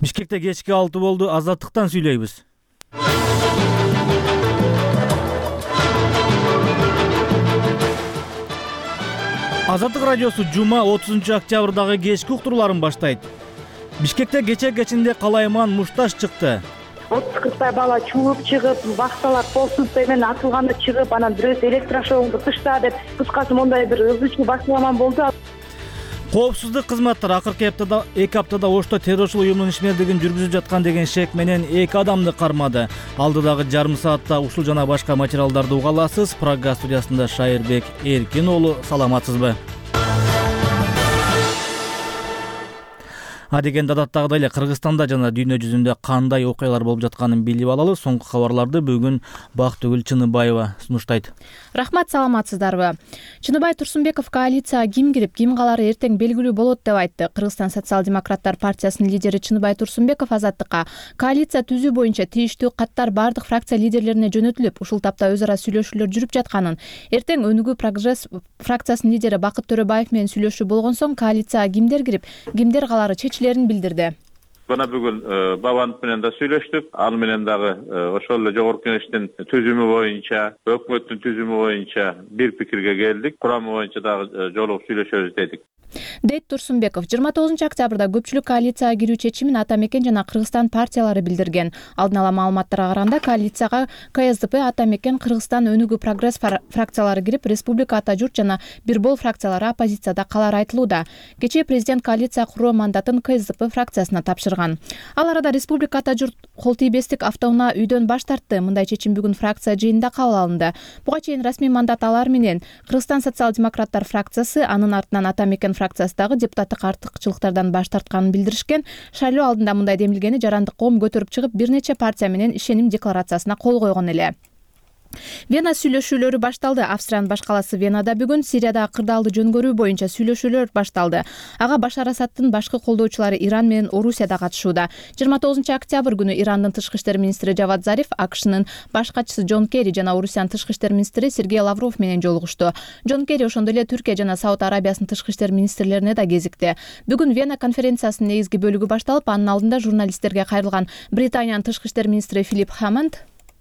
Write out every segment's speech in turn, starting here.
Бишкекте кечки 6 болду. Азаттыктан сүйлөйбүз. Азаттык радиосу жума 30 октябрдагы кечки уктурууларын баштайт. Бишкекте кечинде калайман мушташ чыкты. 30-40 бала чууп чыгып, баксалар полсуздай менен атылганда чыгып, анан бирөөсү электрошоуңду тышта деп кыскасы мондай бир ызычуу башаламан болду. Коопсуздук кызматтары акыркы аптада 2 аптада Ошто террорчулук уюмунун ишмердигин жүргүзүп жаткан деген шек менен 2 адамды кармады. Алдыдагы жарым саатта ушул жана башка материалдарды уга аласыз. Прага студиясында Шайырбек Эркин уулу, саламатсызбы? Адегенде адаттагыдай эле Кыргызстанда жана дүйнө жүзүндө кандай окуялар болуп жатканын билип алалы. Соңку кабарларды бүгүн Бактыгүл Чыныбаева сунуштайт. Рахмат, саламатсыздарбы? Чыныбай Турсунбеков коалицияга ким кирип, ким калары эртең белгилүү болот деп айтты. Кыргызстан социал-демократтар партиясынын лидери Чыныбай Турсунбеков Азаттыкка коалиция түзүү боюнча тийиштүү каттар бардык фракция лидерлерине жөнөтүлүп, ушул тапта өз ара сүйлөшүүлөр жүрүп жатканын, эртең Өнүгүү прогресс фракциясынын лидери Бакыт Төрөбаев менен сүйлөшүү болгон соң коалицияга кимдер кирип, кимдер калары билдирди. Бана бүгүн Бабанов менен да сүйлөштүк. Ал менен дагы ошол эле жогорку кеңештин түзүмү боюнча, өкмөттүн түзүмү боюнча бир пикирге келдик. Курамы боюнча дагы жолугуп сүйлөшөбүз дедик. Дейт Турсунбеков 29 октябрда көпчүлүк коалицияга кирүү чечимин Ата Мекен жана Кыргызстан партиялары билдирген. Алдын ала маалыматтарга караганда коалицияга КСДП, Ата Мекен, Кыргызстан Өнүгүү прогресс фракциялары кирип, Республика Ата Журт жана Бир Бол фракциялары оппозицияда калары айтылууда. Кечээ президент коалиция куруу мандатын КСДП фракциясына тапшырган. Ал арада Республика Ата Журт кол тийбестик автоунаа үйдөн баш тартты. Мындай чечим бүгүн фракция жыйынында кабыл алынды. Буга чейин расмий мандат алар менен Кыргызстан социал-демократтар фракциясы, анын артынан Ата Мекен фракциясындагы депутаттык артыкчылыктардан баш тартканын билдиришкен. Шайлоо алдында мындай демилгени жарандык коом көтөрүп чыгып, бир нече партия менен ишеним декларациясына кол койгон эле. Вена сүйлөшүүлөрү башталды. Австриянын баш калаасы Венада бүгүн Сириядагы кырдаалды жөнгөрүү боюнча сүйлөшүүлөр башталды. Ага Башар Асадтын башкы колдоочулары Иран менен Орусия да катышууда. 29 октябрь күнү Ирандын тышкы иштер министри Жавад Зариф, АКШнын баш катчысы Джон Керри жана Орусиянын тышкы иштер министри Сергей Лавров менен жолугушту. Джон Керри ошондой эле Түркия жана Сауд Арабиясынын тышкы иштер министрлерине да кезикти. Бүгүн Вена конференциясынын негизги бөлүгү башталып, анын алдында журналисттерге кайрылган Британиянын тышкы иштер министри Филипп Хаммонд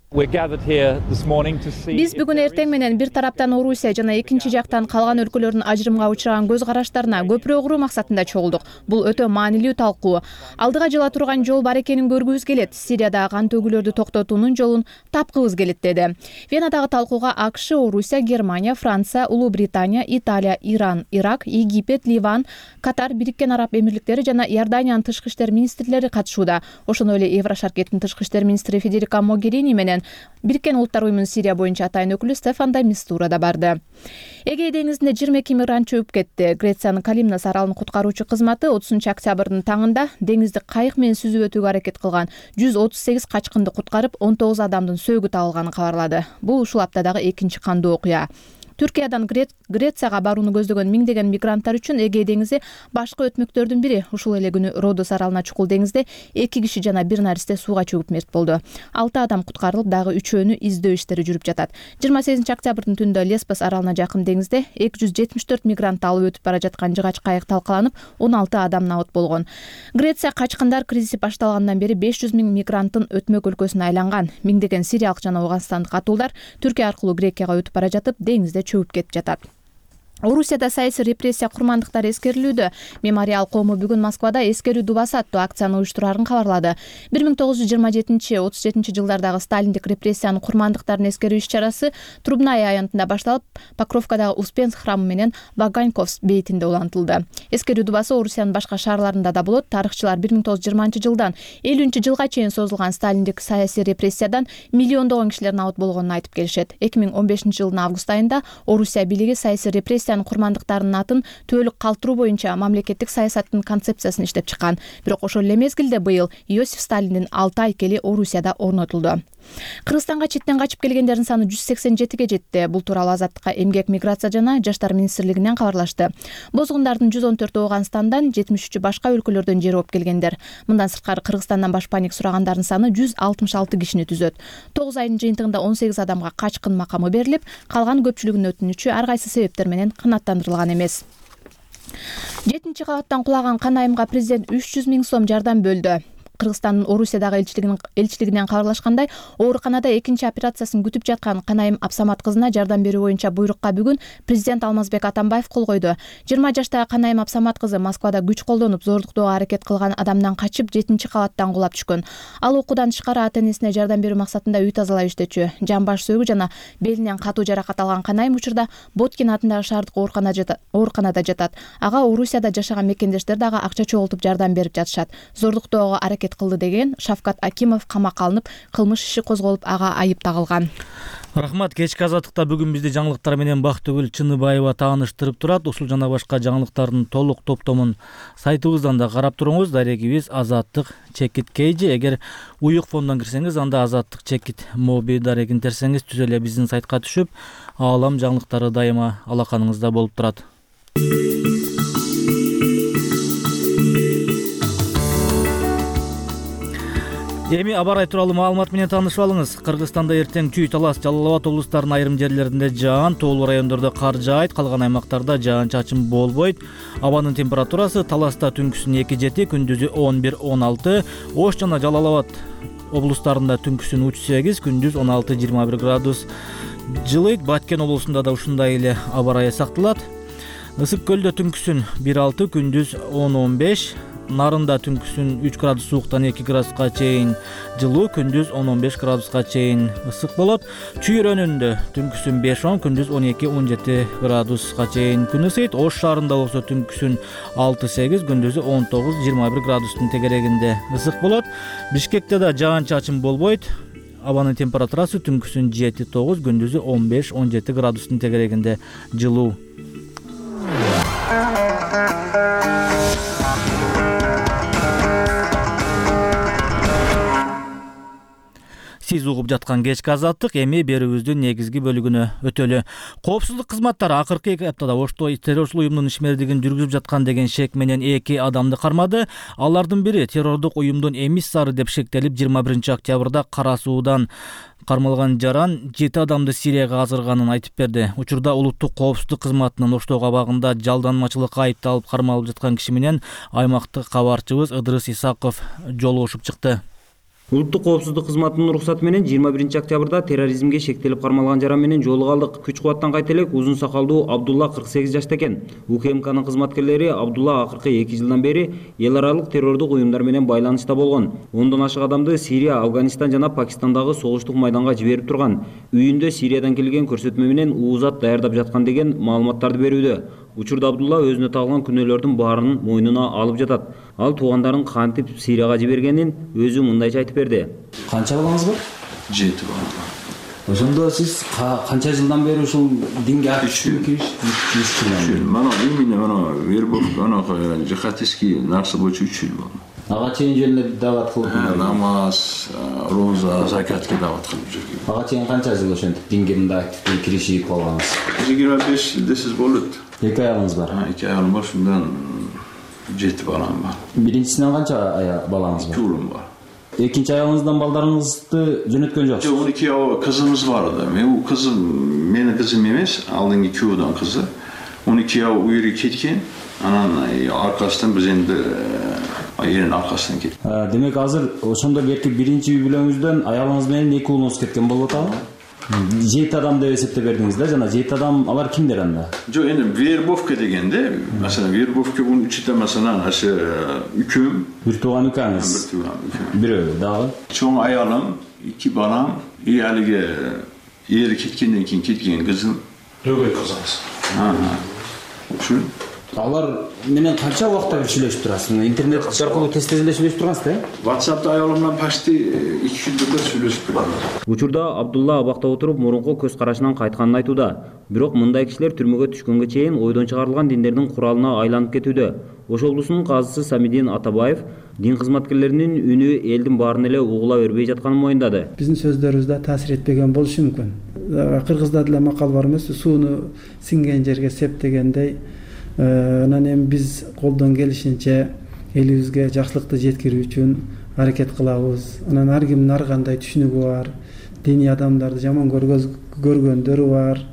Биз бүгүн эртең менен бир тараптан Орусия жана экинчи жактан калган өлкөлөрдүн ажырымга учураган көз караштарына көпүрө угуу максатында чогулдук. Бул өтө маанилүү талкуу. Алдыга жыла турган жол бар экенин көргүбүз келет. Сириядагы кан төгүүлөрдү токтотуунун жолун тапкыбыз келет деди. Венадагы талкууга АКШ, Орусия, Германия, Франция, Улуу Британия, Италия, Иран, Ирак, Египет, Ливан, Катар, Бириккен Араб Эмирликтери жана Иорданиянын тышкы иштер министрлери катышууда. Ошондой эле Еврошаркеттин тышкы иштер министри Федерика Могерини менен Бириккен Улуттар уюмунун Сирия боюнча атайын өкүлү Стефан де Мистура да барды. Эгей деңизинде 22 мигрант чөп кетти. Грециянын Калимнос аралын куткаруучу кызматы 30 октябрдын таңында деңизди кайык менен сүзүп өтүүгө аракет кылган 138 качкынды куткарып, 19 адамдын сөөгү табылганын кабарлады. Бул ушул аптадагы экинчи кандуу окуя. Түркиядан Грецияга барууну көздөгөн миңдеген мигранттар үчүн Эгей деңизи башкы өтмөктөрдүн бири. Ушул эле күнү Родос аралына чукул деңизде 2 киши жана бир наристе сууга чөгүп мерт болду. 6 адам куткарылып, дагы 3-өөнү издөө иштери жүрүп жатат. 28 октябрдын түндө Лесбос аралына жакын деңизде 274 мигрантты алып өтүп бара жаткан жыгач кайык талкаланып, 16 адам набыт болгон. Греция качкындар кризиси башталгандан бери 500 миң мигранттын өтмөк өлкөсүнө айланган. Миңдеген сириялык жана ауганстандык атуулар Түркия аркылуу Грекияга өтүп бара жатып, деңизде чөгүп кетип жатат. Орусияда саясий репрессия курмандыктары эскерилүүдө. Мемориал коому бүгүн Москвада эскерүү дубасы аттуу акцияны уюштураарын кабарлады. 1927-37 жылдардагы сталиндик репрессиянын курмандыктарын эскерүү иш-чарасы Трубная аянтында башталып, Покровкадагы Успенск храмы менен Ваганьковск бейитинде улантылды. Эскерүү дубасы Орусиянын башка шаарларында да болот. Тарыхчылар 1920 жылдан 50 жылга чейин созулган сталиндик саясий репрессиядан миллиондогон кишилер набыт болгонун айтып келишет. 2015 жылдын август айында Орусия бийлиги саясий репрессия курмандыктарынын атын түбөлүк калтыруу боюнча мамлекеттик саясаттын концепциясын иштеп чыккан. Бирок ошол эле мезгилде быйыл Иосиф Сталиндин 6 айкели Орусияда орнотулду. Кыргызстанга четтен качып келгендердин саны 187-ге жетти. Бул тууралуу Азаттыкка Эмгек, миграция жана жаштар министрлигинен кабарлашты. Бозгундардын 114 Ооганстандан, 73 башка өлкөлөрдөн жер оп келгендер. Мындан сырткары Кыргызстандан башпаник сурагандардын саны 166 кишини түзөт. 9 айдын жыйынтыгында 18 адамга качкын макамы берилип, калган көпчүлүгүнүн өтүнүчү ар кайсы себептер менен канааттандырылган эмес. 7-кабаттан кулаган кан айымга президент 300 миң сом жардам бөлдү. Кыргызстандын Орусиядагы элчилигинен кабарлашкандай, ооруканада экинчи операциясын күтүп жаткан Канайым Абсамат кызына жардам берүү боюнча буйрукка бүгүн президент Алмазбек Атамбаев кол койду. 20 жаштагы Канайым Абсамат кызы Москвада күч колдонуп зордуктоого аракет кылган адамдан качып 7-кабаттан кулап түшкөн. Ал окуудан тышкары ата-энесине жардам берүү максатында үй тазалай иштечү. Жамбаш сөөгү жана белинен катуу жаракат алган Канайым учурда Боткин атындагы шаардык ооруканада жатат. Ага Орусияда жашаган мекендештер дагы акча чогултуп жардам берип жатышат. Зордуктоого аракет кылды деген Шавкат Акимов камакка алынып, кылмыш иши козголуп, ага айып тагылган. Рахмат. Кечки азаттыкта бүгүн бизди жаңылыктар менен Бактыгүл Чыныбаева тааныштырып турат. Ушул жана башка жаңылыктардын толук топтомун сайтыбыздан да карап туруңуз. Дарегибиз Азаттык чекит KG. Эгер уюк фондон кирсеңиз, анда Азаттык чекит моби дарегин терсеңиз, түз эле биздин сайтка түшүп, аалам жаңылыктары дайыма алаканыңызда болуп турат. Эми аба ырайы тууралуу маалымат менен таанышып алыңыз. Кыргызстанда эртең Чүй, Талас, Жалал Абад облустарынын айрым жерлеринде жаан, тоолуу райондордо кар жаайт, калган аймактарда жаан-чачын болбойт. Абанын температурасы Таласта түнкүсүн 2-7, күндүзү 11-16, Ош жана Жалал Абад облустарында түнкүсүн 3-8, күндүз 16-21 градус жылыйт. Баткен облусунда да ушундай эле аба ырайы сакталат. Ысык көлдө түнкүсүн 1-6, күндүз 10-15, Нарында түнкүсүн 3 градус сууктан 2 градуска чейин жылуу, күндүз 10-15 градуска чейин ысык болот. Чүй районунда түнкүсүн 5-10, күндүз 12-17 градуска чейин күн ысыйт. Ош шаарында болсо түнкүсүн 6-8, күндүзү 19-21 градустун тегерегинде ысык болот. Бишкекте да жаан-чачын болбойт. Абанын температурасы түнкүсүн 7-9, күндүзү 15-17 градустун тегерегинде жылуу. Сиз угуп жаткан кечки азаттык, эми берүүбүздүн негизги бөлүгүнө өтөлү. Коопсуздук кызматтары акыркы 2 аптада Ошто террорчулук уюмунун ишмердигин жүргүзүп жаткан деген шек менен 2 адамды кармады. Алардын бири террордук уюмдун эмиссары деп шектелип, 21 октябрда Кара Суудан кармалган жаран 7 адамды Сирияга азырганын айтып берди. Учурда улуттук коопсуздук кызматынын Оштоо абагында жалданмачылыкка айыпталып кармалып жаткан киши менен аймактык кабарчыбыз Ыдырыс Исаков жолугушуп чыкты. Улуттук коопсуздук кызматынын уруксаты менен 21 октябрда терроризмге шектелип кармалган жаран менен жолуга алдык. Күч кубаттан кайта элек узун сакалдуу Абдулла 48 жашта экен. УКМКнын кызматкерлери Абдулла акыркы 2 жылдан бери эл аралык террордук уюмдар менен байланышта болгон. 10дон ашык адамды Сирия, Афганистан жана Пакистандагы согуштук майданга жиберип турган. Үйүндө Сириядан келген көрсөтмө менен уузат даярдап жаткан деген маалыматтарды берүүдө. Учурда Абдулла өзүнө тагылган күнөөлөрдүн баарын мойнуна алып жатат. Ал туугандарын кантип Сирияга жибергенин өзү мындайча айтып берди. Канча балаңыз бар? 7 бала. Ошондо сиз канча жылдан бери ушул динге активдүү киришип? Мана именно вербовка, ана жихадистский нарса боюнча 3 жыл болду. Ага чейин жөнүндө дават кылып, намаз, роза, закатка дават кылып жүргөн. Ага чейин канча жыл ошентип динге мындай активдүү киришип калгансыз? 25 жыл десиз болот. 2 аялыңыз бар? 2 аялым бар, шундан 7 балам бар. Биринчисинен канча балаңыз бар? 2 уулум бар. Экинчи аялыңыздан балдарыңызды жөнөткөн жоксуз? Жок, 12 кызымыз бар да. Мен кызым, менин кызым эмес, алдыңкы күйөөдөн кызы. 12 уйру кеткен, анан аркасынан биз энди айрын аркасынан кеттик. Демек азыр ошондо берки биринчи үй бүлөңүздөн аялыңыз менен 2 уулуңуз кеткен болуп атабы? 7 адам деп эсептеп бердиңиз да, жана 7 адам алар кимдер анда? Жок, эndi вербовка дегенде, маселен, вербовка бунун ичинде маселен ашы үкүм, бир тууган үкөңүз, бирөө дагы. Чоң аялым, 2 балам, алиге ери кеткенден кийин кеткен кызым. Өгөй кызыңыз. Ушул Алар менен канча убакытта бир сүйлөшүп турасыз? Интернет аркылуу тез-тез эле сүйлөшүп турасыз да? WhatsApp'та аялымдан почти 2 күндө сүйлөшүп турабыз. Учурда Абдулла абакта отуруп мурунку көз карашынан кайтканын айтууда. Бирок мындай кишилер түрмөгө түшкөнгө чейин ойдон чыгарылган диндердин куралына айланып кетүүдө. Ош облусунун казысы Самидин Атабаев дин кызматкерлеринин үнү элдин баарын эле угула бербей жатканын моюндады. Биздин сөздөрүбүздө таасир этпеген болушу мүмкүн. Кыргызда деле макал бар эмес, сууну сиңген жерге септегендей. Анан эми биз колдон келишинче элибизге жакшылыкты жеткирүү үчүн аракет кылабыз. Анан ар кимдин ар кандай түшүнүгү бар, диний адамдарды жаман көргөндөрү бар.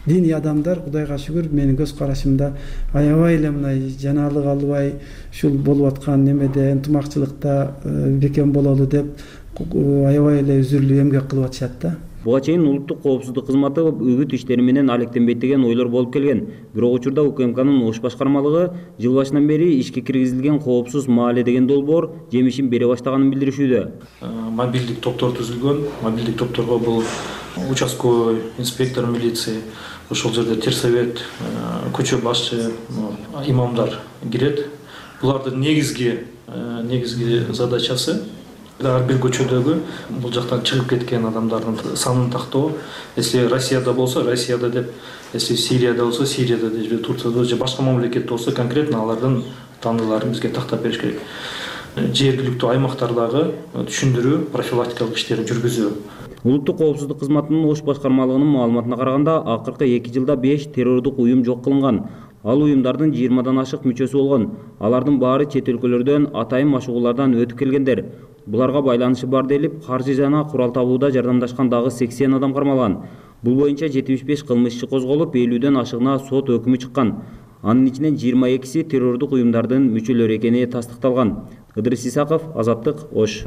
диний адамдар Кудайга шүгүр менин көз карашымда аябай эле мындай жанаалык албай ушул болуп аткан немеде ынтымакчылыкта бекем бололу деп аябай эле үзүрлүү эмгек кылып атышат да. Буга чейин улуттук коопсуздук кызматы үгүт иштери менен алектенбейт деген ойлор болуп келген. Бирок учурда УКМКнын Ош башкармалыгы жыл башынан бери ишке киргизилген коопсуз маале деген долбоор жемишин бере баштаганын билдиришүүдө. Мобилдик топтор түзүлгөн. Мобилдик топторго бул участковый инспектор милиции, ошол жерде терсовет, көчө башчы, имамдар кирет. Булардын негизги задачасы ар бир көчөдөгү бул жактан чыгып кеткен адамдардын санын тактоо. Если Россияда болсо, Россияда деп, если Сирияда болсо, Сирияда деп, Турцияда же башка мамлекетте болсо, конкретно алардын таандыларын бизге тактап бериш керек. Жергиликтүү аймактардагы түшүндүрүү, профилактикалык иштерин жүргүзүү. Улуттук коопсуздук кызматынын Ош башкармалыгынын маалыматына караганда, акыркы 2 жылда 5 террордук уюм жок кылынган. Ал уюмдардын 20дан ашык мүчөсү болгон. Алардын баары чет өлкөлөрдөн атайын машыгуулардан өтүп келгендер. Буларга байланышы бар делип, каржы жана курал табууда жардамдашкан дагы 80 адам кармалган. Бул боюнча 75 кылмыш иши козголуп, 50ден ашыгына сот өкүмү чыккан. Анын ичинен 22си террордук уюмдардын мүчөлөрү экени тастыкталган. Ыдырыс Исаков, Азаттык, Ош.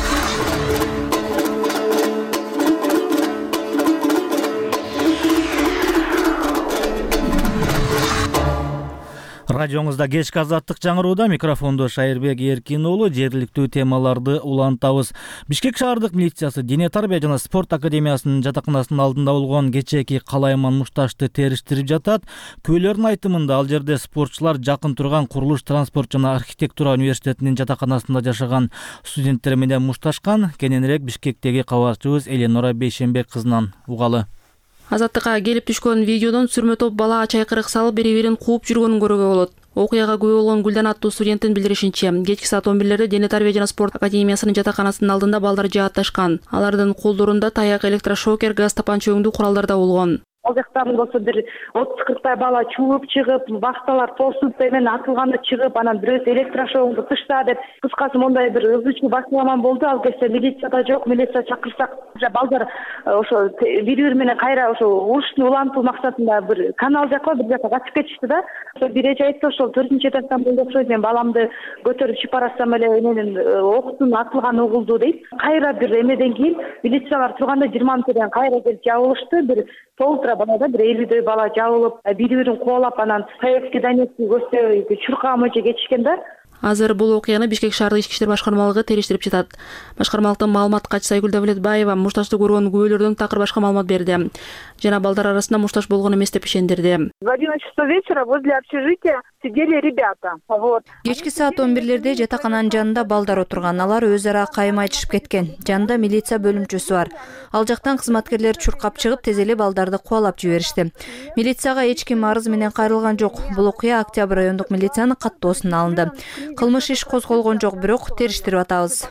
Радионузда кечки Азаттык жаңырууда микрофондо Шайырбек Эркин уулу. Жергиликтүү темаларды улантабыз. Бишкек шаардык милициясы Дене тарбия жана спорт академиясынын жатаканасынын алдында болгон кечээки Калайман Мушташты териштирип жатат. Күбөлөрдүн айтымында ал жерде спортчулар жакын турган Курулуш, транспорт жана архитектура университетинин жатаканасында жашаган студенттер менен мушташкан. Кененирээк Бишкектеги кабарчыбыз Эленора Бейшенбек кызынан угалы. Азаттыкка келип түшкөн видеодон сүрмө топ бала чайкырык салып бири-бирин кууп жүргөнүн көрүүгө болот. Окуяга күбө болгон Гүлдан аттуу студенттин билдиришинче, кечки саат 11-лерде Дене тарбия жана спорт академиясынын жатаканасынын алдында балдар жаатташкан. Алардын колдорунда таяк, электрошокер, газ тапанча өңдүү куралдар да болгон. Ал жактан болсо бир 30-40 бала чууп чыгып, бакталар посудка менен атылганда чыгып, анан бирөөсү электрошогуңду тышта деп, кыскасы мондай бир ызычуу башламан болду. Ал кезде милиция да жок, милиция чакырсак, балдар ошо бири-бири менен кайра ошо урушуну улантуу максатында бир канал жакка бир жакка качып кетишти да. Ошо бир эже айтты, ошол 4-ч этаптан болду окшойт, мен баламды көтөрүп чыгып барасам эле менин октун атылганы угулду дейт. Кайра бир эмеден кийин милициялар турганда 20 минуттан кайра келип жабылышты. Бир толтура балада бир 50дөй бала жабылып, бири-бирин кубалап, анан советский Донецкий көчтө чуркаамыча кетишкен да. Азыр бул окуяны Бишкек шаардык ички иштер башкармалыгы териштирип жатат. Башкармалыктын маалымат катчысы Айгүл Давлетбаева мушташты көргөн күбөлөрдөн такыр башка маалымат берди. Жана балдар арасында мушташ болгон эмес деп ишендирди. В 11 часов вечера возле общежития сидели ребята. Вот. Кечки саат 11-лерде жатакананын жанында балдар отурган. Алар өз ара кайым айтышып кеткен. Жанында милиция бөлүмчөсү бар. Ал жактан кызматкерлер чуркап чыгып, тез эле балдарды кубалап жиберишти. Милицияга эч ким арыз менен кайрылган жок. Бул окуя Октябрь райондук милициянын каттоосуна алынды. Кылмыш иш козголгон жок, бирок териштирип атабыз.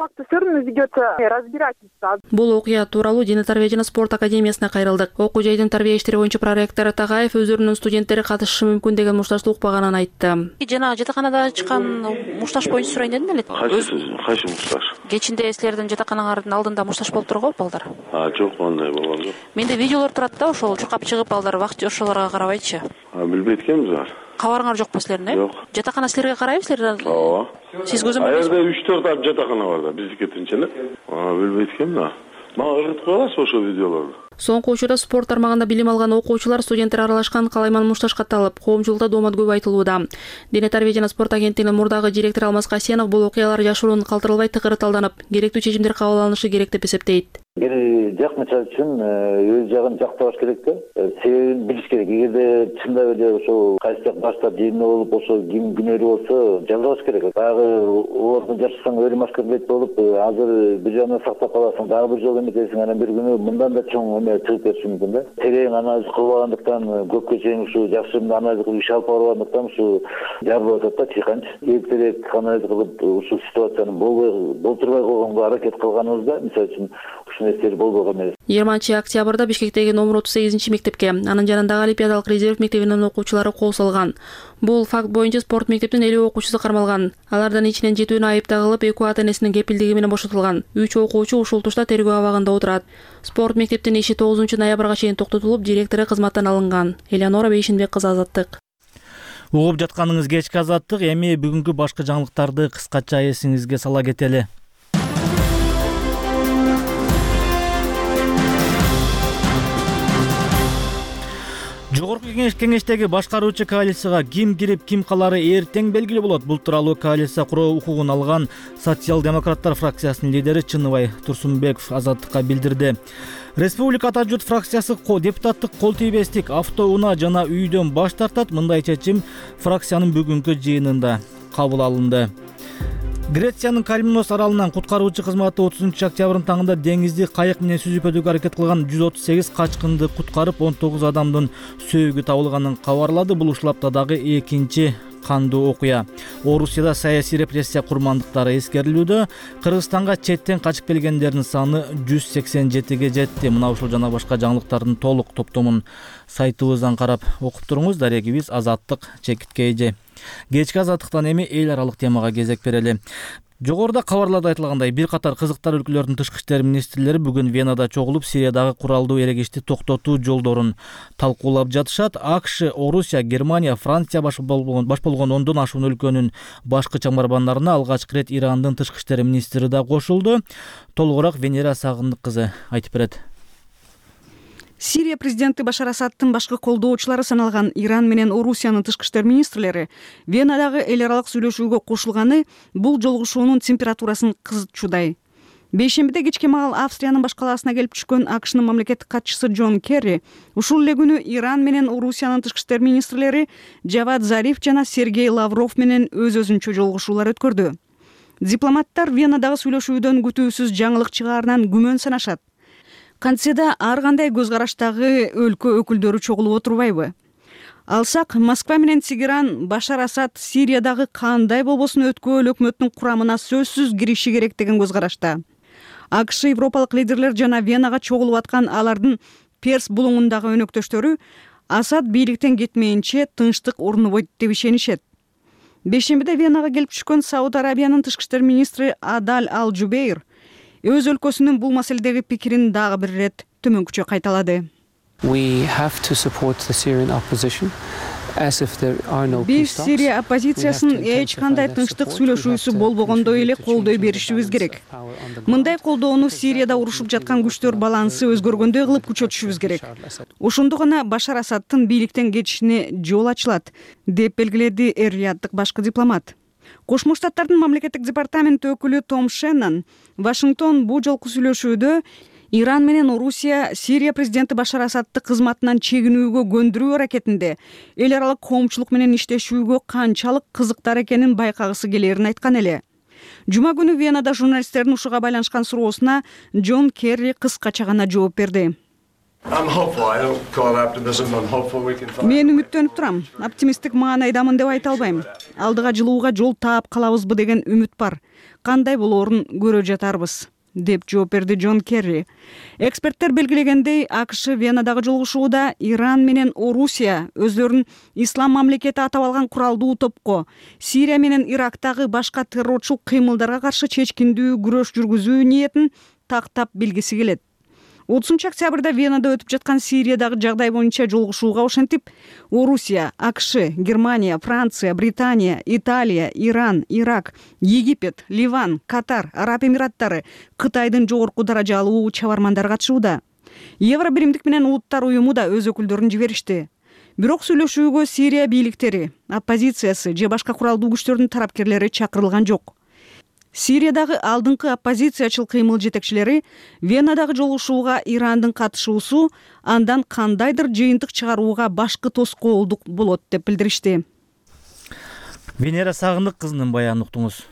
Бул окуя тууралуу Дене тарбия жана спорт академиясына кайрылдык. Окуу жайдын тарбия иштери боюнча проректор Тагаев өздөрүнүн студенттери катышышы мүмкүн деген мушташты укпаганын айтты. Жана жатаканада чыккан мушташ боюнча сурайын дедим эле. Кайсы мушташ? Кечинде силердин жатаканаңардын алдында мушташ болуп тургу балдар? Жок, андай болгон жок. Менде видеолор турат да, ошол чуркап чыгып балдар вакыт ошолорго карабайчы. Билбейт экенбиз бар. Кабарыңар жокпу силердин, э? Жок. Жатакана силерге карайбы? Ооба. Сиз көзөмөлдөйсүзбү? Аерде 3-4 жатакана бар да, биздики тинч эле. Билбейт экенмин да. Мага ыргытып коесузбу ошол видеолорду? Соңку учурда спорт тармагында билим алган окуучулар, студенттер аралашкан Калайман Мушташ катталып, коомчулукта доомат көп айтылууда. Дене тарбия жана спорт агенттигинин мурдагы директору Алмаз Касенов бул окуялар жашыруун калтырылбай тыкыры талданып, керектүү чечимдер кабыл алынышы керек деп эсептейт. Бир жакмыча үчүн өз жагын жактабаш керек да. Себебин билиш керек. Эгерде чындап эле ошол кайсы жак баштап жемне болуп, ошол ким күнөөлүү болсо жазалаш керек. Дагы ордун жашасаң өлүм аскербет болуп, азыр бир жагынан сактап каласың, дагы бир жолу эметесиң, анан бир күнү мындан да чоң эме чыгып кетиши мүмкүн да. Терең анализ кылбагандыктан, көпкө чейин ушу жакшы анализ кылып иш алып барбагандыктан ушу жарылып атат да чыйканч. Эртерээк анализ кылып ушу ситуацияны болтурбай койгонго аракет кылганыбызда, мисалы үчүн ушул нерселер болбогон эмес. 20 октябрда Бишкектеги номер 38 мектепке, анын жанындагы Олимпиадалык резерв мектебинин окуучулары кол салган. Бул факт боюнча спорт мектептин 50 окуучусу кармалган. Алардан ичинен 7-ünү айып тагылып, 2 ата-энесинин кепилдиги менен бошотулган. 3 окуучу ушул тушта тергөө абагында отурат. Спорт мектептин иши 9 ноябрга чейин токтотулуп, директору кызматтан алынган. Элеонора Бейшинбек кызы, Азаттык. Угуп жатканыңыз кечки Азаттык, эми бүгүнкү башкы жаңылыктарды кыскача эсиңизге сала кетели. Жогорку кеңештеги башкаруучу коалицияга ким кирип, ким калары эртең белгилүү болот. Бул тууралуу коалиция куруу укугун алган социал-демократтар фракциясынын лидери Чыныбай Турсунбеков Азаттыкка билдирди. Республика Ата журт фракциясы депутаттык кол тийбестик, автоунаа жана үйдөн баш тартат. Мындай чечим фракциянын бүгүнкү жыйынында кабыл алынды. Грециянын Калимнос аралынан куткаруучу кызматы 30 октябрдын таңында деңизди кайык менен сүзүп өтүүгө аракет кылган 138 качкынды куткарып, 19 адамдын сөөгү табылганын кабарлады. Бул ушул аптадагы экинчи кандуу окуя. Орусияда саясий репрессия курмандыктары эскерилүүдө. Кыргызстанга четтен качып келгендердин саны 187ге жетти. Мына ушул жана башка жаңылыктардын толук топтомун сайтыбыздан карап окуп туруңуз. Дарегибиз Азаттык Чекиткейже. Кечки Азаттыктан эми эл аралык темага кезек берели. Жогоруда кабарларда айтылгандай, бир катар кызыктар өлкөлөрдүн тышкы иштер министрлери бүгүн Венада чогулуп, Сириядагы куралдуу эрегишти токтотуу жолдорун талкуулап жатышат. АКШ, Орусия, Германия, Франция баш болгон 10дон ашуун өлкөнүн башкы чамарбандарына алгачкы ирет Ирандын тышкы иштер министри да кошулду. Толугураак Венера Сагындык кызы айтып берет. Сирия президенти Башар Асадтын башкы колдоочулары саналган Иран менен Орусиянын тышкы иштер министрлери Венадагы эл аралык сүйлөшүүгө кошулганы бул жолугушуунун температурасын кызытчудай. Бейшембиде кечке маал Австриянын баш калаасына келип түшкөн АКШнын мамлекеттик катчысы Джон Керри ушул эле күнү Иран менен Орусиянын тышкы иштер министрлери Джавад Зариф жана Сергей Лавров менен өз-өзүнчө жолугушуулар өткөрдү. Дипломаттар Венадагы сүйлөшүүдөн күтүүсүз жаңылык чыгаарынан күмөн санашат. Кантседа ар кандай көз караштагы өлкө өкүлдөрү чогулуп отурбайбы? Алсак, Москва менен Тегеран Башар Асад Сириядагы кандай болбосун өткөөл өкмөттүн курамына сөзсүз кириши керек деген көз карашта. АКШ, европалык лидерлер жана Венага чогулуп аткан алардын Перс булуңундагы өнөктөштөрү Асад бийликтен кетмейинче тынчтык орнобойт деп ишенишет. Бейшембиде Венага келип түшкөн Сауд Арабиянын тышкы иштер министри Адаль Ал-Жубейр өз өлкөсүнүн бул маселедеги пикирин дагы бир ирет төмөнкүчө кайталады. Биз Сирия оппозициясын эч кандай тынчтык сүйлөшүүсү болбогондой эле колдой беришибиз керек. Мындай колдоону Сирияда урушуп жаткан күчтөр балансы өзгөргөндөй кылып күчөтүшүбүз керек. Ошондо гана Башар Асадтын бийликтен кетишине жол ачылат, деп белгиледи Эр-Рияддык башкы дипломат. Кошмо Штаттардын мамлекеттик департаменти өкүлү Том Шеннон Вашингтон бул жолку сүйлөшүүдө Иран менен Орусия Сирия президенти Башар Асадты кызматынан чегинүүгө көндүрүү аракетинде эл аралык коомчулук менен иштешүүгө канчалык кызыктар экенин байкагысы келерин айткан эле. Жума күнү Венада журналисттердин ушуга байланышкан суроосуна Джон Керри кыскача гана жооп берди. Мен үмүттөнүп турам. Оптимисттик маанайдамын деп айта албайм. Алдыга жылууга жол таап калабызбы деген үмүт бар. Кандай болоорун көрө жатарбыз, деп жооп берди Джон Керри. Эксперттер белгилегендей, АКШ Венадагы жолугушууда Иран менен Орусия өздөрүн ислам мамлекети атап алган куралдуу топко Сирия менен Ирактагы башка террорчул кыймылдарга каршы чечкиндүү күрөш жүргүзүү ниетин тактап билгиси келет. 30 октябрда Венада өтүп жаткан Сириядагы жагдай боюнча жолугушууга ошентип Орусия, АКШ, Германия, Франция, Британия, Италия, Иран, Ирак, Египет, Ливан, Катар, Араб Эмираттары, Кытайдын жогорку даражалуу чабармандары катышууда. Евро биримдик менен Улуттар уюму да өз өкүлдөрүн жиберишти. Бирок сүйлөшүүгө Сирия бийликтери, оппозициясы же башка куралдуу күчтөрдүн тарапкерлери чакырылган жок. Сириядагы алдыңкы оппозициячыл кыймыл жетекчилери Венадагы жолугушууга Ирандын катышуусу андан кандайдыр жыйынтык чыгарууга башкы тоскоолдук болот деп билдиришти. Венера Сагындык кызынын баянын уктуңуз.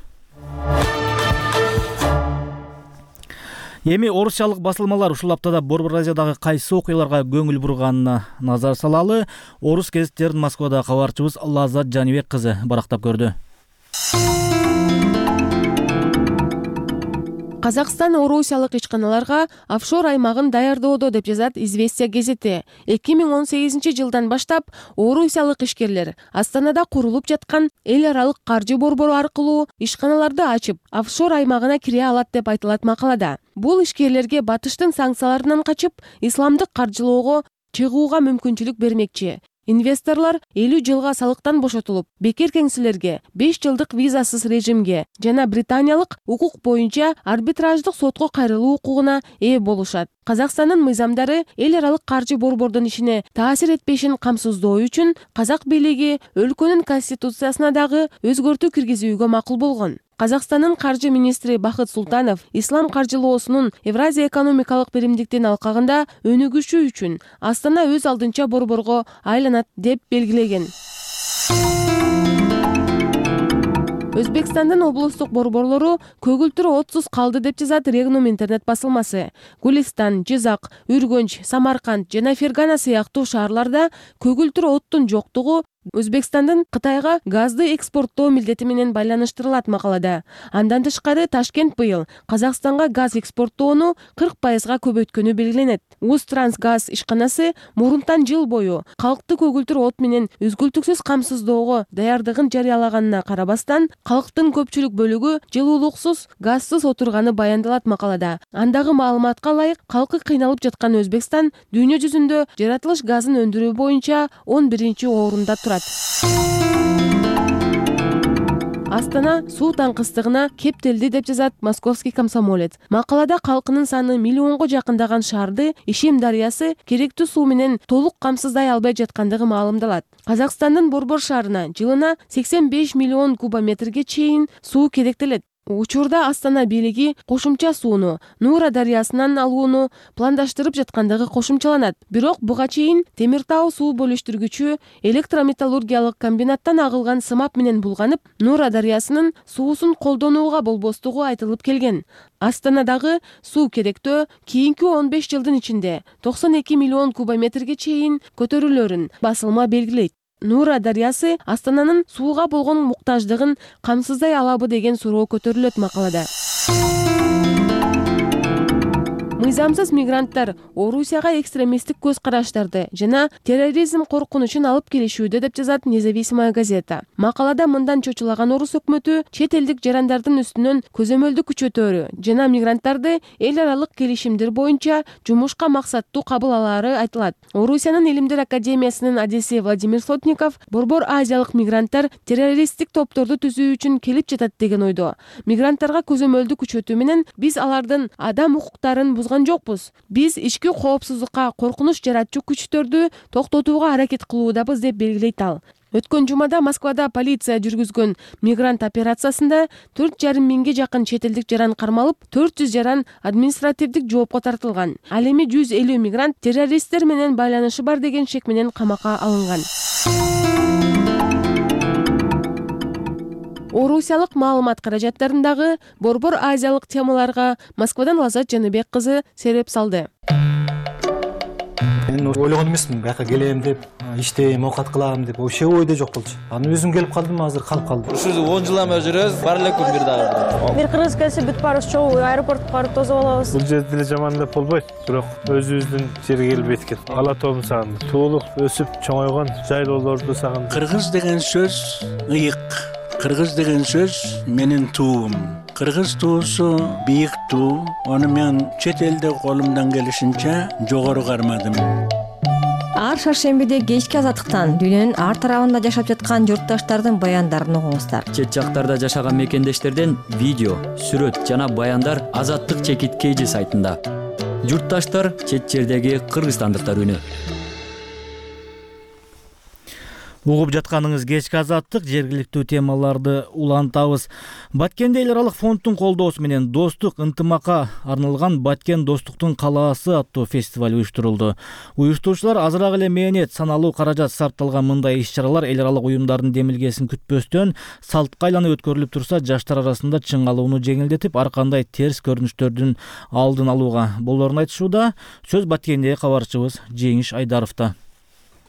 Эми орусиялык басылмалар ушул аптада Борбор Азиядагы кайсы окуяларга көңүл бурганына назар салалы. Орус гезиттеринин Москвада кабарчыбыз Лаззат Жанибек кызы барактап көрдү. Казакстан орусиялык ишканаларга офшор аймагын даярдоодо деп жазат Известия газети. 2018 жылдан баштап орусиялык ишкерлер Астанада курулуп жаткан эл аралык каржы борбору аркылуу ишканаларды ачып, офшор аймагына кире алат деп айтылат макалада. Бул ишкерлерге батыштын санкцияларынан качып, исламдык каржылоого чыгууга мүмкүнчүлүк бермекчи. Инвесторлор 50 жылга салыктан бошотулуп, бекер кеңселерге, 5 жылдык визасыз режимге жана британиялык укук боюнча арбитраждык сотко кайрылуу укугуна ээ болушат. Казакстандын мыйзамдары эл аралык каржы борбордун ишине таасир этпешин камсыздоо үчүн казак бийлиги өлкөнүн конституциясына дагы өзгөртүү киргизүүгө макул болгон. Казакстандын каржы министри Бахыт Султанов ислам каржылоосунун Евразия экономикалык биримдиктин алкагында өнүгүшү үчүн Астана өз алдынча борборго айланат деп белгилеген. Өзбекстандын облустук борборлору көгүлтүр отсуз калды деп жазат Регнум интернет басылмасы. Гулистан, Жизак, Үргөнч, Самарканд жана Фергана сыяктуу шаарларда көгүлтүр оттун жоктугу Өзбекстандын Кытайга газды экспорттоо милдети менен байланыштырылат макалада. Андан тышкары Ташкент быйыл Казакстанга газ экспорттоону 40%га көбөйткөнү белгиленет. Узтрансгаз ишканасы мурунтан жыл бою калкты көгүлтүр от менен үзгүлтүксүз камсыздоого даярдыгын жарыялаганына карабастан, калктын көпчүлүк бөлүгү жылуулуксуз, газсыз отурганы баяндалат макалада. Андагы маалыматка ылайык, калкы кыйналып жаткан Өзбекстан дүйнө жүзүндө жаратылыш газын өндүрүү боюнча 11-орунда турат. Астана суу таңкыстыгына кептелди деп жазат Московский комсомолец. Макалада калкынын саны миллионго жакындаган шаарды Ишим дарыясы керектүү суу менен толук камсыздай албай жаткандыгы маалымдалат. Казакстандын Борбор шаарына жылына 85 миллион кубометрге чейин суу керектелет. Учурда Астана бийлиги кошумча сууну Нура дарыясынан алууну пландаштырып жаткандыгы кошумчаланат. Бирок буга чейин Темир Тау суу бөлүштүргүчү электрометаллургиялык комбинаттан агылган сымап менен булганып, Нура дарыясынын суусун колдонууга болбостугу айтылып келген. Астанадагы суу керектөө кийинки 15 жылдын ичинде 92 миллион кубометрге чейин көтөрүлөрүн басылма белгилейт. Нура дарыясы Астананын сууга болгон муктаждыгын камсыздай алабы деген суроо көтөрүлөт макалада. Мыйзамсыз мигранттар Орусияга экстремисттик көз караштарды жана терроризм коркунучун алып келишүүдө деп жазат Независимая газета. Макалада мындан чочулаган орус өкмөтү чет элдик жарандардын үстүнөн көзөмөлдү күчөтөөрү жана мигранттарды эл аралык келишимдер боюнча жумушка максаттуу кабыл алаары айтылат. Орусиянын Илимдер академиясынын адеси Владимир Сотников Борбор азиялык мигранттар террористтик топторду түзүү үчүн келип жатат деген ойдо. Мигранттарга көзөмөлдү күчөтүү менен биз алардын адам укуктарын жокпуз. Биз ички коопсуздукка коркунуч жаратчу күчтөрдү токтотууга аракет кылуудабыз деп белгилейт ал. Өткөн жумада Москвада полиция жүргүзгөн мигрант операциясында 4,5 миңге жакын чет элдик жаран кармалып, 400 жаран административдик жоопко тартылган. Ал эми 150 мигрант террористтер менен байланышы бар деген шек менен камакка алынган. Орусиялык маалымат каражаттарындагы Борбор азиялык темаларга Москвадан Лазат Жаныбек кызы сереп салды. Мен ойлогон эмесмин, бияка келем деп, иштейм, оокат кылам деп, вообще ойдо жок болчу. Аны өзүм келип калдым, азыр калып калдым. Ушул 10 жылдан бери жүрөбүз, бар эле күн бир дагы. Бир кыргыз келсе бүт барыбыз чогуу аэропортко барып тосуп алабыз. Бул жерде деле жаман деп болбойт, бирок өзүбүздүн жерге келип эткен. Ала тообун сагындым. Туулуп, өсүп, чоңойгон жайлоолорду сагындым. Кыргыз деген сөз ыйык. Кыргыз деген сөз менин туум. Кыргыз туусу бийик туу. Аны мен чет элде колумдан келишинче жогору кармадым. Ар шаршембиде кечки азаттыктан дүйнөнүн ар тарабында жашап жаткан журтташтардын баяндарын угуңуздар. Чет жактарда жашаган мекендештерден видео, сүрөт жана баяндар Азаттык чекит сайтында. Журтташтар чет жердеги кыргызстандыктар үнү. Угуп жатканыңыз кечки Азаттык, жергиликтүү темаларды улантабыз. Баткенде эл аралык фонддун колдоосу менен достук ынтымакка арналган Баткен достуктун калаасы аттуу фестиваль уюштурулду. Уюштуруучулар азыраак эле мээнет, саналуу каражат сарпталган мындай иш-чаралар эл аралык уюмдардын демилгесин күтпөстөн салтка айланып өткөрүлүп турса, жаштар арасында чыңалууну жеңилдетип, ар кандай терс көрүнүштөрдүн алдын алууга болоорун айтышууда. Сөз Баткендеги кабарчыбыз Жеңиш Айдаровдо.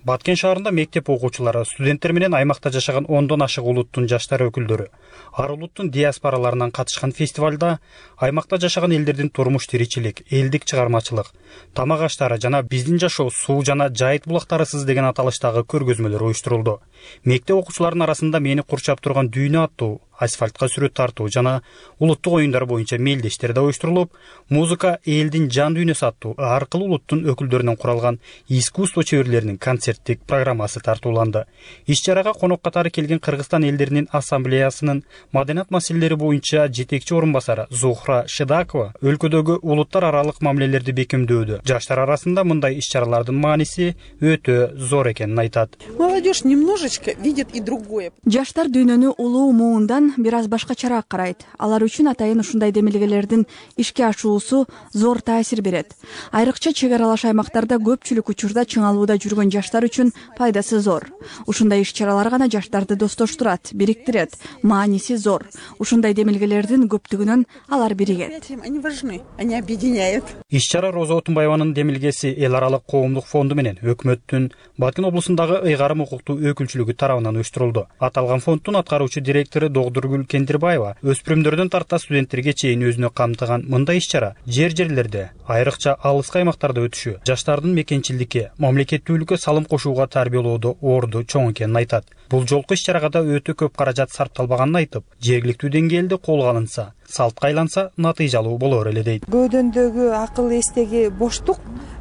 Баткен шаарында мектеп окуучулары, студенттер менен аймакта жашаган 10дон ашык улуттун жаштар өкүлдөрү ар улуттун диаспораларынан катышкан фестивалда аймакта жашаган элдердин турмуш тиричилик, элдик чыгармачылык, тамак аштары жана биздин жашоо суу жана жайыт булактарысыз деген аталыштагы көргөзмөлөр уюштурулду. Мектеп окуучуларынын арасында мени курчап турган дүйнө аттуу асфальтка сүрөт тартуу жана улуттук оюндар боюнча мелдештер да уюштурулуп, музыка элдин жан дүйнөсү аттуу ар кыл улуттун өкүлдөрүнөн куралган искусство чеберлеринин концерттик программасы тартууланды. Иш-чарага конок катары келген Кыргызстан элдеринин ассамблеясынын маданият маселелери боюнча жетекчи орун басары Зухра Шедакова өлкөдөгү улуттар аралык мамилелерди бекемдөөдө жаштар арасында мындай иш-чаралардын мааниси өтө зор экенин айтат. Молодежь немножечко видит и другое. Жаштар дүйнөнү улуу муундан бир аз башкачараак карайт. Алар үчүн атайын ушундай демилгелердин ишке ашуусу зор таасир берет. Айрыкча чек аралаш аймактарда көпчүлүк учурда чыңалууда жүргөн жаштар үчүн пайдасы зор. Ушундай иш-чаралар гана жаштарды достоштурат, бириктирет, мааниси зор. Ушундай демилгелердин көптүгүнөн алар биригет. Они важны, они объединяют. Иш-чара Роза Отунбаеванын демилгеси эл аралык коомдук фонду менен өкмөттүн Баткен облусундагы ыйгарым укуктуу өкүлчүлүгү тарабынан уюштурулду. Аталган фонддун аткаруучу директору Догдургүл Кендирбаева өспүрүмдөрдөн тарта студенттерге чейин өзүнө камтыган мындай иш-чара жерлерде, айрыкча алыскы аймактарда өтүшү жаштардын мекенчилдикке, мамлекеттүүлүккө салым кошууга тарбиялоодо орду чоң экенин айтат. Бул жолку иш-чарага да өтө көп каражат сарпталбаганын айтып, жергиликтүү деңгээлде колго алынса, салтка айланса натыйжалуу болор эле дейт. Көөдөндөгү акыл эстеги боштук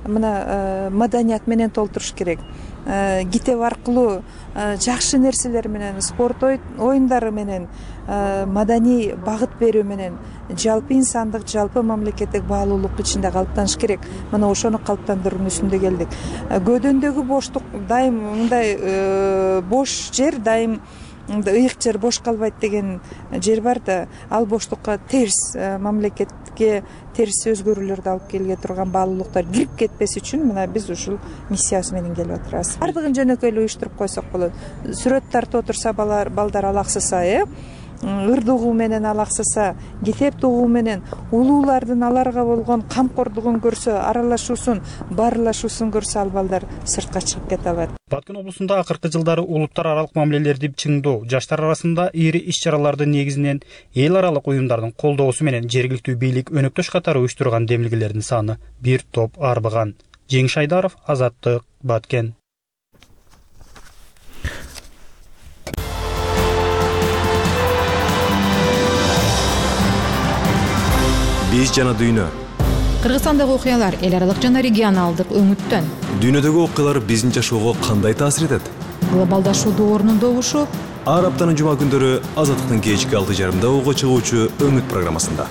мына маданият менен толтуруш керек. Китеп аркылуу жакшы нерселер менен, спорт оюндары менен, маданий багыт берүү менен жалпы инсандык, жалпы мамлекеттик баалуулук ичинде калыптаныш керек. Мына ошону калыптандыруунун үстүндө келдик. Көөдөндөгү боштук дайым мындай бош жер дайым ыйык жер бош калбайт деген жер бар да, ал боштукка терс мамлекетке терс өзгөрүүлөрдү алып келге турган баалуулуктар кирип кетпес үчүн мына биз ушул миссиясы менен келип атырабыз. Бардыгын жөнөкөй эле уюштуруп койсок болот. Сүрөт тартып отурса балдар алаксыса, ырдыгуу менен алаксыса, китеп тугуу менен улуулардын аларга болгон камкордугун көрсө, аралашуусун, баарлашуусун көрсө ал балдар сыртка чыгып кете алат. Баткен облусунда акыркы жылдары улуттар аралык мамилелерди чыңдоо, жаштар арасында ири иш-чараларды негизинен эл аралык уюмдардын колдоосу менен жергиликтүү бийлик өнөктөш катары уюштурган демилгелердин саны бир топ арбыган. Жеңиш Айдаров, Азаттык, Баткен. Биз жана дүйнө. Кыргызстандагы окуялар эл аралык жана регионалдык өңүттөн. Дүйнөдөгү окуялар биздин жашоого кандай таасир этет? Глобалдашуудун орнундогушу ар аптанын жума күндөрү Азаттыктын кечки 6:30 угуга чыгуучу өңүт программасында.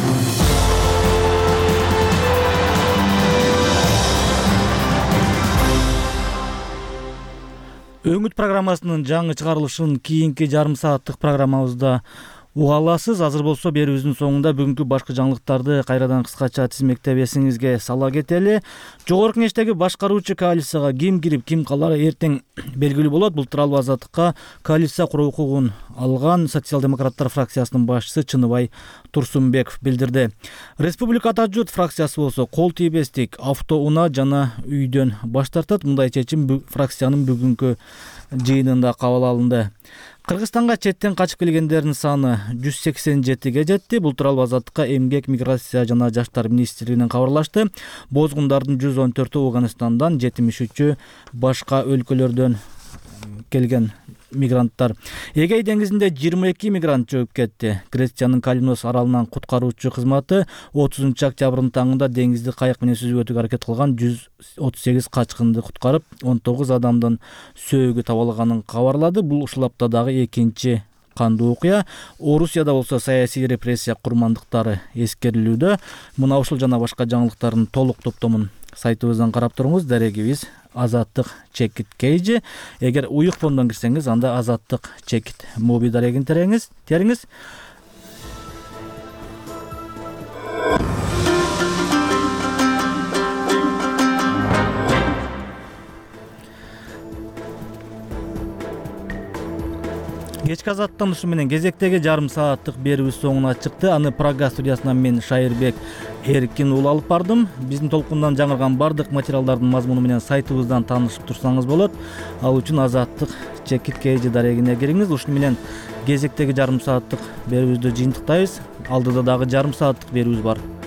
Өңүт программасынын жаңы чыгарылышын кийинки жарым сааттык программабызда уга аласыз. Азыр болсо берүүбүздүн соңунда бүгүнкү башкы жаңылыктарды кайрадан кыскача тизмектеп эсиңизге сала кетели. Жогорку Кеңештеги башкаруучу коалицияга ким кирип, ким калары эртең белгилүү болот. Бул тууралуу Азаттыкка коалиция куруу укугун алган социал-демократтар фракциясынын башчысы Чыныбай Турсунбеков билдирди. Республика ата журт фракциясы болсо кол тийбестик, автоунаа жана үйдөн баш тартат. Мындай чечим фракциянын бүгүнкү жыйынында кабыл алынды. Кыргызстанга четтен качып келгендердин саны 187ге жетти. Бул тууралуу Азаттыкка эмгек, миграция жана жаштар министрлигинен кабарлашты. Бозгундардын 114-ü Афганистандан, 73-ü башка өлкөлөрдөн келген мигранттар. Эгей деңизинде 22 мигрант жооп кетти. Грециянын Калимнос аралынан куткаруучу кызматы 30 октябрдын таңында деңизди кайык менен сүзүп өтүүгө аракет кылган 138 качкынды куткарып, 19 адамдын сөөгү табылганын кабарлады. Бул ушул аптадагы экинчи кандуу окуя. Орусияда болсо саясий репрессия курмандыктары эскерилүүдө. Мына ушул жана башка жаңылыктардын толук топтомун сайтыбыздан карап туруңуз. Дарегибиз Азаттык чекит кейжи. Эгер уюк фондон кирсеңиз, анда Азаттык чекит моби дарегин териңиз. кечки азаттан ушу менен кезектеги жарым сааттык берүүбүз соңуна чыкты. Аны Прага студиясынан мен Шайырбек Эркин уулу алып бардым. Биздин толкундан жаңырган бардык материалдардын мазмуну менен сайтыбыздан таанышып турсаңыз болот. Ал үчүн Азаттык Чекит дарегине кириңиз. Ушуну менен кезектеги жарым сааттык берүүбүздү жыйынтыктайбыз. Алдыда дагы жарым сааттык берүүбүз бар.